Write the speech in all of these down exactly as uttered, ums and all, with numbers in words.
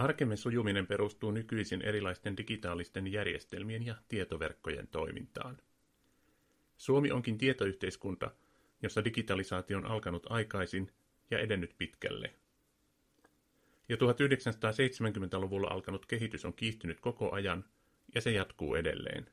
Arkemme sujuminen perustuu nykyisin erilaisten digitaalisten järjestelmien ja tietoverkkojen toimintaan. Suomi onkin tietoyhteiskunta, jossa digitalisaatio on alkanut aikaisin ja edennyt pitkälle. Jo tuhatyhdeksänsataaseitsemänkymmentäluvulla alkanut kehitys on kiihtynyt koko ajan, ja se jatkuu edelleen.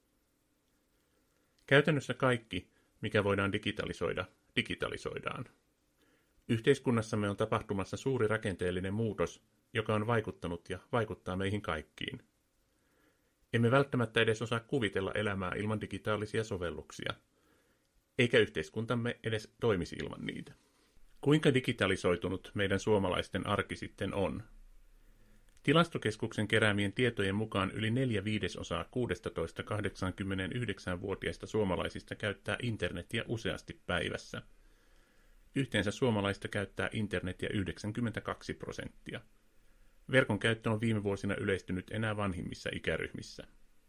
Käytännössä kaikki, mikä voidaan digitalisoida, digitalisoidaan. Yhteiskunnassamme on tapahtumassa suuri rakenteellinen muutos, joka on vaikuttanut ja vaikuttaa meihin kaikkiin. Emme välttämättä edes osaa kuvitella elämää ilman digitaalisia sovelluksia, eikä yhteiskuntamme edes toimisi ilman niitä. Kuinka digitalisoitunut meidän suomalaisten arki sitten on? Tilastokeskuksen keräämien tietojen mukaan yli neljä viidesosaa kuusitoista–kahdeksankymmentäyhdeksän-vuotiaista suomalaisista käyttää internetiä useasti päivässä. Yhteensä suomalaista käyttää internetiä yhdeksänkymmentäkaksi prosenttia. Verkon käyttö on viime vuosina yleistynyt enää vanhimmissa ikäryhmissä.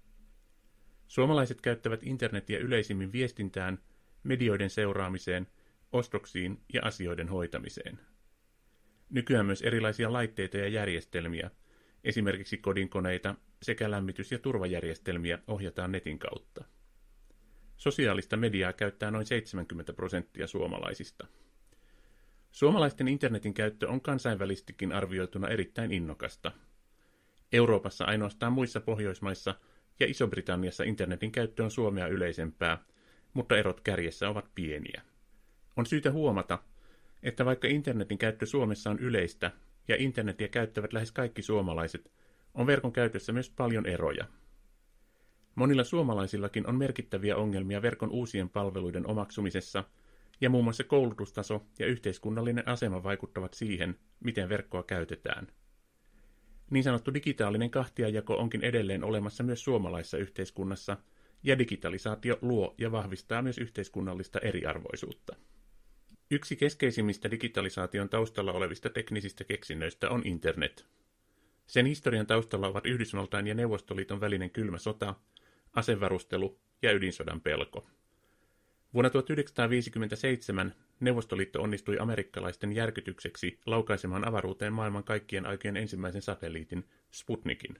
Suomalaiset käyttävät internetiä yleisimmin viestintään, medioiden seuraamiseen, ostoksiin ja asioiden hoitamiseen. Nykyään myös erilaisia laitteita ja järjestelmiä, esimerkiksi kodinkoneita sekä lämmitys- ja turvajärjestelmiä ohjataan netin kautta. Sosiaalista mediaa käyttää noin seitsemänkymmentä prosenttia suomalaisista. Suomalaisten internetin käyttö on kansainvälisestikin arvioituna erittäin innokasta. Euroopassa ainoastaan muissa Pohjoismaissa ja Iso-Britanniassa internetin käyttö on Suomea yleisempää, mutta erot kärjessä ovat pieniä. On syytä huomata, että vaikka internetin käyttö Suomessa on yleistä ja internetiä käyttävät lähes kaikki suomalaiset, on verkon käytössä myös paljon eroja. Monilla suomalaisillakin on merkittäviä ongelmia verkon uusien palveluiden omaksumisessa, ja muun muassa koulutustaso ja yhteiskunnallinen asema vaikuttavat siihen, miten verkkoa käytetään. Niin sanottu digitaalinen kahtiajako onkin edelleen olemassa myös suomalaisessa yhteiskunnassa, ja digitalisaatio luo ja vahvistaa myös yhteiskunnallista eriarvoisuutta. Yksi keskeisimmistä digitalisaation taustalla olevista teknisistä keksinnöistä on internet. Sen historian taustalla ovat Yhdysvaltain ja Neuvostoliiton välinen kylmä sota, asevarustelu ja ydinsodan pelko. Vuonna tuhatyhdeksänsataaviisikymmentäseitsemän Neuvostoliitto onnistui amerikkalaisten järkytykseksi laukaisemaan avaruuteen maailman kaikkien aikojen ensimmäisen satelliitin, Sputnikin.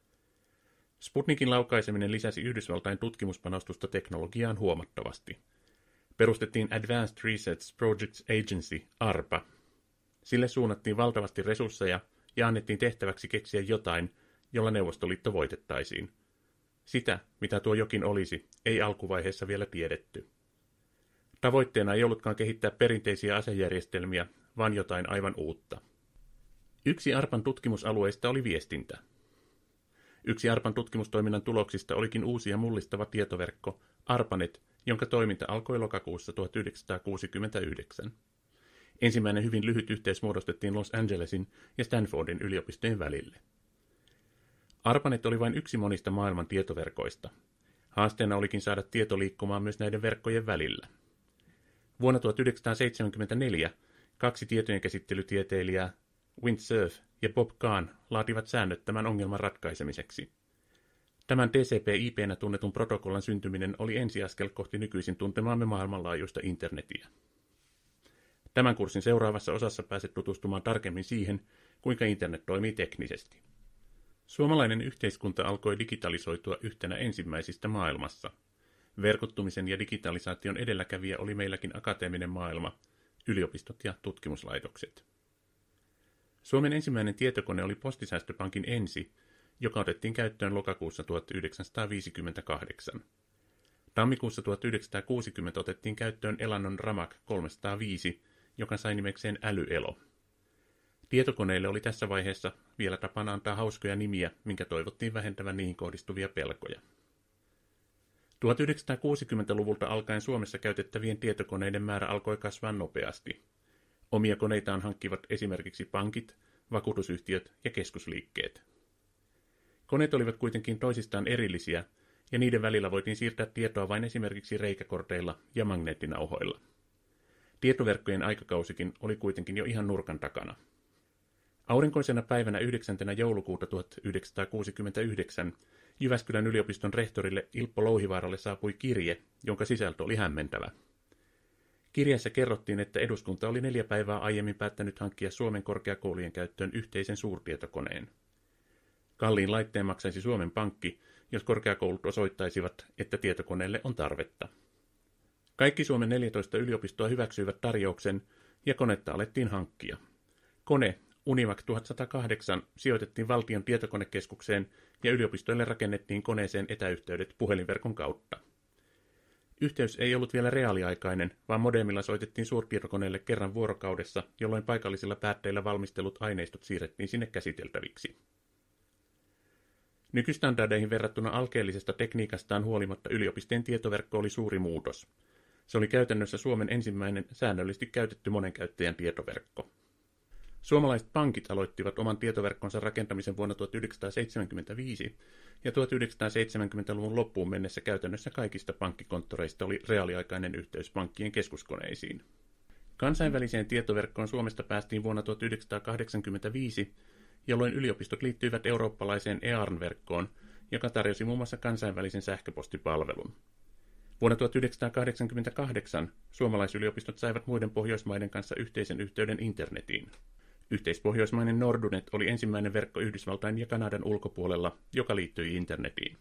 Sputnikin laukaiseminen lisäsi Yhdysvaltain tutkimuspanostusta teknologiaan huomattavasti. Perustettiin Advanced Research Projects Agency, ARPA. Sille suunnattiin valtavasti resursseja ja annettiin tehtäväksi keksiä jotain, jolla Neuvostoliitto voitettaisiin. Sitä, mitä tuo jokin olisi, ei alkuvaiheessa vielä tiedetty. Tavoitteena ei ollutkaan kehittää perinteisiä asejärjestelmiä, vaan jotain aivan uutta. Yksi ARPAn tutkimusalueista oli viestintä. Yksi ARPAn tutkimustoiminnan tuloksista olikin uusi ja mullistava tietoverkko, ARPANET, jonka toiminta alkoi lokakuussa tuhatyhdeksänsataakuusikymmentäyhdeksän. Ensimmäinen hyvin lyhyt yhteys muodostettiin Los Angelesin ja Stanfordin yliopistojen välille. ARPANET oli vain yksi monista maailman tietoverkoista. Haasteena olikin saada tieto liikkumaan myös näiden verkkojen välillä. Vuonna tuhatyhdeksänsataaseitsemänkymmentäneljä kaksi tietojenkäsittelytieteilijää, Vint Cerf ja Bob Kahn, laativat säännöt tämän ongelman ratkaisemiseksi. Tämän T C P I P:nä tunnetun protokollan syntyminen oli ensiaskel kohti nykyisin tuntemaamme maailmanlaajuista internetiä. Tämän kurssin seuraavassa osassa pääset tutustumaan tarkemmin siihen, kuinka internet toimii teknisesti. Suomalainen yhteiskunta alkoi digitalisoitua yhtenä ensimmäisistä maailmassa. Verkottumisen ja digitalisaation edelläkävijä oli meilläkin akateeminen maailma, yliopistot ja tutkimuslaitokset. Suomen ensimmäinen tietokone oli Postisäästöpankin ENSI, joka otettiin käyttöön lokakuussa tuhatyhdeksänsataaviisikymmentäkahdeksan. Tammikuussa tuhatyhdeksänsataakuusikymmentä otettiin käyttöön Elannon Ramac kolmesataaviisi, joka sai nimekseen Älyelo. Tietokoneille oli tässä vaiheessa vielä tapana antaa hauskoja nimiä, minkä toivottiin vähentävän niihin kohdistuvia pelkoja. tuhatyhdeksänsataakuusikymmentäluvulta alkaen Suomessa käytettävien tietokoneiden määrä alkoi kasvaa nopeasti. Omia koneitaan hankkivat esimerkiksi pankit, vakuutusyhtiöt ja keskusliikkeet. Koneet olivat kuitenkin toisistaan erillisiä, ja niiden välillä voitiin siirtää tietoa vain esimerkiksi reikäkorteilla ja magneettinauhoilla. Tietoverkkojen aikakausikin oli kuitenkin jo ihan nurkan takana. Aurinkoisena päivänä yhdeksäntenä joulukuuta tuhatyhdeksänsataakuusikymmentäyhdeksän Jyväskylän yliopiston rehtorille Ilppo Louhivaaralle saapui kirje, jonka sisältö oli hämmentävä. Kirjassa kerrottiin, että eduskunta oli neljä päivää aiemmin päättänyt hankkia Suomen korkeakoulujen käyttöön yhteisen suurtietokoneen. Kalliin laitteen maksaisi Suomen Pankki, jos korkeakoulut osoittaisivat, että tietokoneelle on tarvetta. Kaikki Suomen neljätoista yliopistoa hyväksyivät tarjouksen, ja konetta alettiin hankkia. Kone, Univac tuhatsatakahdeksan, sijoitettiin valtion tietokonekeskukseen, ja yliopistoille rakennettiin koneeseen etäyhteydet puhelinverkon kautta. Yhteys ei ollut vielä reaaliaikainen, vaan modemilla soitettiin suurtietokoneelle kerran vuorokaudessa, jolloin paikallisilla päättäjillä valmistelut aineistot siirrettiin sinne käsiteltäviksi. Nykystandardeihin verrattuna alkeellisesta tekniikastaan huolimatta yliopistojen tietoverkko oli suuri muutos. Se oli käytännössä Suomen ensimmäinen säännöllisesti käytetty monenkäyttäjän tietoverkko. Suomalaiset pankit aloittivat oman tietoverkkonsa rakentamisen vuonna tuhatyhdeksänsataaseitsemänkymmentäviisi, ja tuhatyhdeksänsataaseitsemänkymmentäluvun loppuun mennessä käytännössä kaikista pankkikonttoreista oli reaaliaikainen yhteys pankkien keskuskoneisiin. Kansainväliseen tietoverkkoon Suomesta päästiin vuonna tuhatyhdeksänsataakahdeksankymmentäviisi, jolloin yliopistot liittyivät eurooppalaiseen E A R N-verkkoon, joka tarjosi muun muassa kansainvälisen sähköpostipalvelun. Vuonna tuhatyhdeksänsataakahdeksankymmentäkahdeksan suomalaisyliopistot saivat muiden Pohjoismaiden kanssa yhteisen yhteyden internetiin. Yhteispohjoismainen Nordunet oli ensimmäinen verkko Yhdysvaltain ja Kanadan ulkopuolella, joka liittyi internetiin.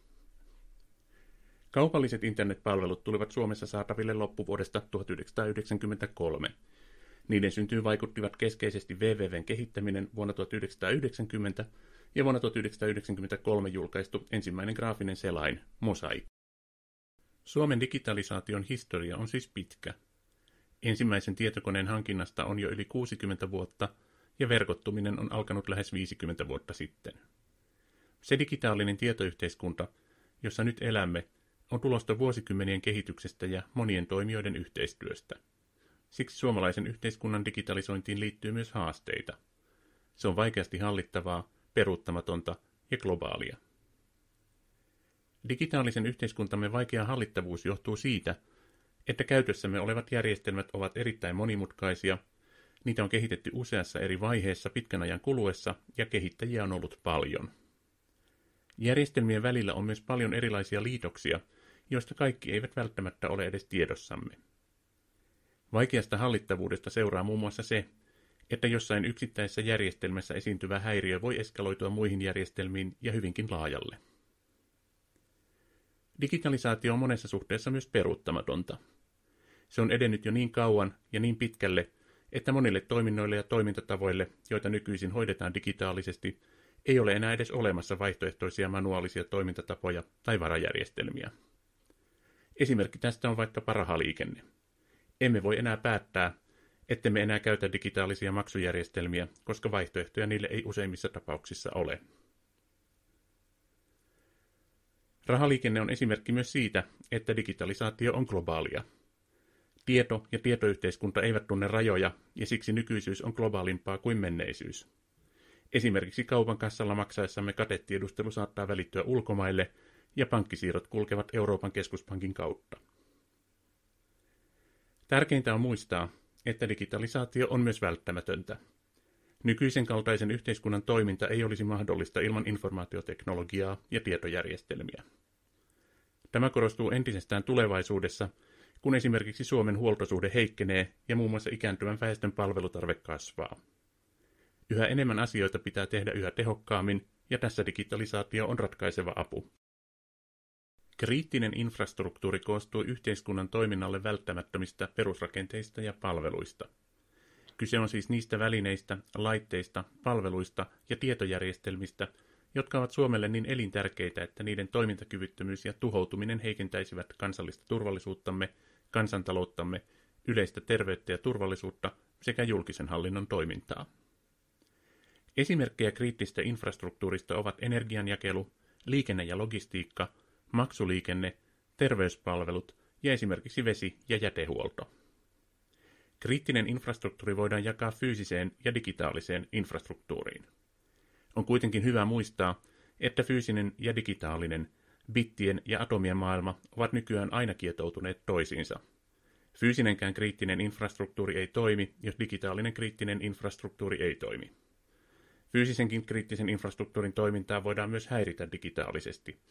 Kaupalliset internetpalvelut tulivat Suomessa saataville loppuvuodesta tuhatyhdeksänsataayhdeksänkymmentäkolme. Niiden syntyyn vaikuttivat keskeisesti W W W:n kehittäminen vuonna tuhatyhdeksänsataayhdeksänkymmentä ja vuonna tuhatyhdeksänsataayhdeksänkymmentäkolme julkaistu ensimmäinen graafinen selain, Mosaic. Suomen digitalisaation historia on siis pitkä. Ensimmäisen tietokoneen hankinnasta on jo yli kuusikymmentä vuotta, ja verkottuminen on alkanut lähes viisikymmentä vuotta sitten. Se digitaalinen tietoyhteiskunta, jossa nyt elämme, on tulosta vuosikymmenien kehityksestä ja monien toimijoiden yhteistyöstä. Siksi suomalaisen yhteiskunnan digitalisointiin liittyy myös haasteita. Se on vaikeasti hallittavaa, peruuttamatonta ja globaalia. Digitaalisen yhteiskuntamme vaikea hallittavuus johtuu siitä, että käytössämme olevat järjestelmät ovat erittäin monimutkaisia, niitä on kehitetty useassa eri vaiheessa pitkän ajan kuluessa ja kehittäjiä on ollut paljon. Järjestelmien välillä on myös paljon erilaisia liitoksia, joista kaikki eivät välttämättä ole edes tiedossamme. Vaikeasta hallittavuudesta seuraa muun muassa se, että jossain yksittäisessä järjestelmässä esiintyvä häiriö voi eskaloitua muihin järjestelmiin ja hyvinkin laajalle. Digitalisaatio on monessa suhteessa myös peruuttamatonta. Se on edennyt jo niin kauan ja niin pitkälle, että monille toiminnoille ja toimintatavoille, joita nykyisin hoidetaan digitaalisesti, ei ole enää edes olemassa vaihtoehtoisia manuaalisia toimintatapoja tai varajärjestelmiä. Esimerkki tästä on vaikka rahaliikenne. Emme voi enää päättää, ettemme enää käytä digitaalisia maksujärjestelmiä, koska vaihtoehtoja niille ei useimmissa tapauksissa ole. Rahaliikenne on esimerkki myös siitä, että digitalisaatio on globaalia. Tieto ja tietoyhteiskunta eivät tunne rajoja, ja siksi nykyisyys on globaalimpaa kuin menneisyys. Esimerkiksi kaupan kassalla maksaessamme katetiedustelu saattaa välittyä ulkomaille, ja pankkisiirrot kulkevat Euroopan keskuspankin kautta. Tärkeintä on muistaa, että digitalisaatio on myös välttämätöntä. Nykyisen kaltaisen yhteiskunnan toiminta ei olisi mahdollista ilman informaatioteknologiaa ja tietojärjestelmiä. Tämä korostuu entisestään tulevaisuudessa, kun esimerkiksi Suomen huoltosuhde heikkenee ja muun muassa ikääntyvän väestön palvelutarve kasvaa. Yhä enemmän asioita pitää tehdä yhä tehokkaammin, ja tässä digitalisaatio on ratkaiseva apu. Kriittinen infrastruktuuri koostuu yhteiskunnan toiminnalle välttämättömistä perusrakenteista ja palveluista. Kyse on siis niistä välineistä, laitteista, palveluista ja tietojärjestelmistä, jotka ovat Suomelle niin elintärkeitä, että niiden toimintakyvyttömyys ja tuhoutuminen heikentäisivät kansallista turvallisuuttamme, kansantalouttamme, yleistä terveyttä ja turvallisuutta sekä julkisen hallinnon toimintaa. Esimerkkejä kriittisestä infrastruktuurista ovat energianjakelu, liikenne ja logistiikka, maksuliikenne, terveyspalvelut ja esimerkiksi vesi- ja jätehuolto. Kriittinen infrastruktuuri voidaan jakaa fyysiseen ja digitaaliseen infrastruktuuriin. On kuitenkin hyvä muistaa, että fyysinen ja digitaalinen, bittien ja atomien maailma ovat nykyään aina kietoutuneet toisiinsa. Fyysinenkään kriittinen infrastruktuuri ei toimi, jos digitaalinen kriittinen infrastruktuuri ei toimi. Fyysisenkin kriittisen infrastruktuurin toimintaa voidaan myös häiritä digitaalisesti.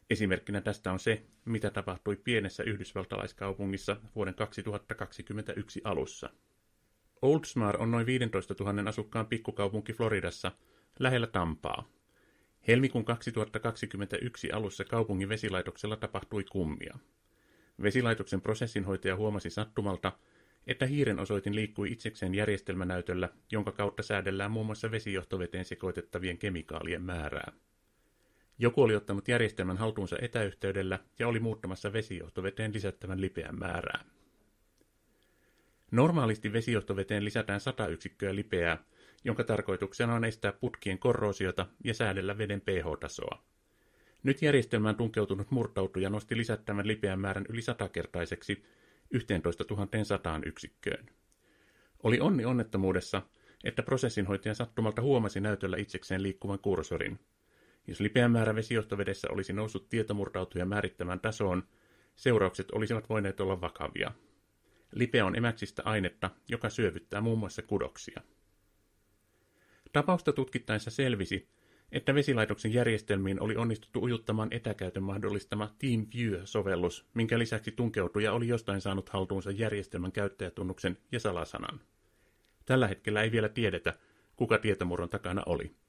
Esimerkkinä tästä on se, mitä tapahtui pienessä yhdysvaltalaiskaupungissa vuoden kaksituhattakaksikymmentäyksi alussa. Oldsmar on noin viisitoistatuhatta asukkaan pikkukaupunki Floridassa, lähellä Tampaa. Helmikuun kaksituhattakaksikymmentäyksi alussa kaupungin vesilaitoksella tapahtui kummia. Vesilaitoksen prosessinhoitaja huomasi sattumalta, että hiirenosoitin liikkui itsekseen järjestelmänäytöllä, jonka kautta säädellään muun muassa vesijohtoveteen sekoitettavien kemikaalien määrää. Joku oli ottanut järjestelmän haltuunsa etäyhteydellä ja oli muuttamassa vesijohtoveteen lisättävän lipeän määrää. Normaalisti vesijohtoveteen lisätään sata yksikköä lipeää, jonka tarkoituksena on estää putkien korroosiota ja säädellä veden pH-tasoa. Nyt järjestelmään tunkeutunut murtautuja nosti lisättävän lipeän määrän yli satakertaiseksi yksitoistatuhatta sata yksikköön. Oli onni onnettomuudessa, että prosessinhoitaja sattumalta huomasi näytöllä itsekseen liikkuvan kursorin. Jos lipeän määrä vesijohtovedessä olisi noussut tietomurtautuja määrittämään tasoon, seuraukset olisivat voineet olla vakavia. Lipeä on emäksistä ainetta, joka syövyttää muun muassa kudoksia. Tapausta tutkittaessa selvisi, että vesilaitoksen järjestelmiin oli onnistuttu ujuttamaan etäkäytön mahdollistama TeamViewer-sovellus, minkä lisäksi tunkeutuja oli jostain saanut haltuunsa järjestelmän käyttäjätunnuksen ja salasanan. Tällä hetkellä ei vielä tiedetä, kuka tietomurron takana oli.